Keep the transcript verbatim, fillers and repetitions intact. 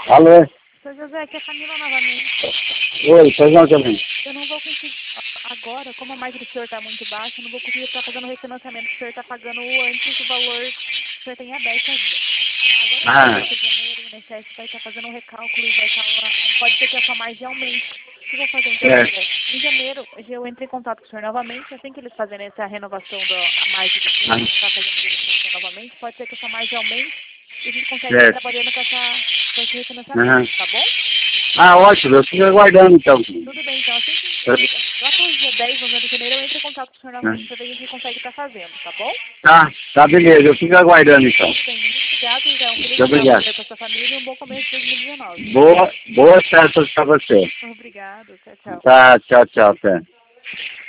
Alô? Seu José, aqui é a Camila novamente. Oi, pois não também. Eu não vou conseguir, agora, como a margem do senhor está muito baixa, eu não vou conseguir estar fazendo o refinanciamento, o senhor está pagando antes do valor que o senhor tem aberto ainda. Agora, Ah, em janeiro, o I N S S vai estar fazendo um recálculo e vai estar lá, pode ser que a sua margem aumente. O que eu vou fazer então, é. José? Em janeiro, eu entrei em contato com o senhor novamente, assim que eles fazerem essa renovação da margem do senhor, Ah, está fazendo verificação novamente, pode ser que a sua margem aumente e a gente consegue ir certo. trabalhando com, essa, com esse refinanciamento, Aham. tá bom? Ah, ótimo, eu fico aguardando então. Tudo bem, então assim que Eu- lá para os dia dez, onze de janeiro, eu entro em contato com o senhor novamente para ah, ver se a gente consegue estar fazendo, tá bom? Tá, tá, beleza, eu fico aguardando então. Tudo bem, muito obrigado, José. Um feliz Muito Natal obrigado. para você e para sua família e um bom começo de dois mil e dezenove. Boa, boas festas pra você. Obrigado, tchau, tchau. Tá, tchau, tchau, até.